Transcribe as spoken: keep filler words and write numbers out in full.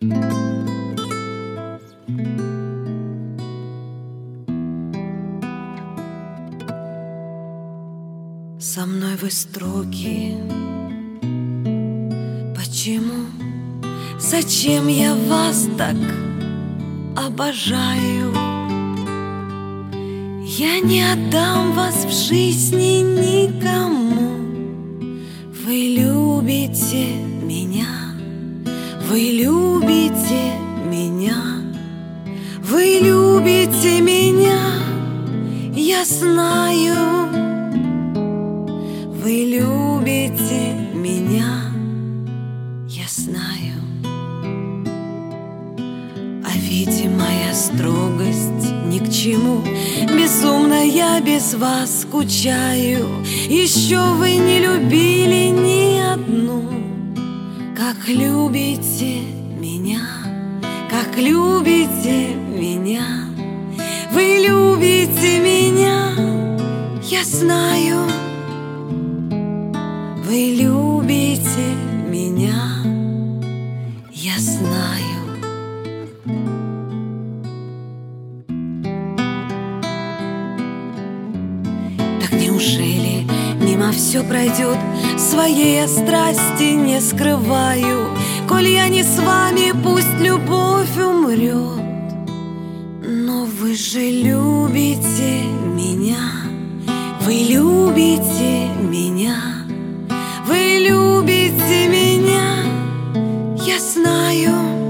Со мной вы строки. Почему? Зачем я вас так обожаю? Я не отдам вас в жизни никому. Вы любите меня, вы любите меня, вы любите меня, я знаю. Вы любите меня, я знаю. А видимая строгость ни к чему. Безумно я без вас скучаю. Еще вы не любили ни одну. Как любите меня, как любите меня. Вы любите меня, я знаю. Вы любите меня, я знаю. Так неужели мимо все пройдет? Своей я страсти не скрываю. Коль я не с вами, пусть любовь умрет. Но вы же любите меня, вы любите меня. Вы любите меня, я знаю.